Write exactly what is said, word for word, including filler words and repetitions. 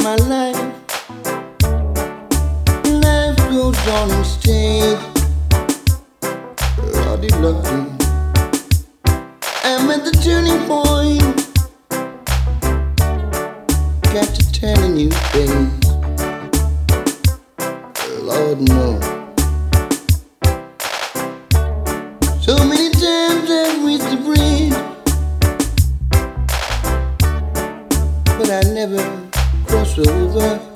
my life. Life goes on instead. Lordy, lordy, I'm at the turning point. Got to tell a new face. Lord knows. So many times I've reached the bridge, but I never cross over.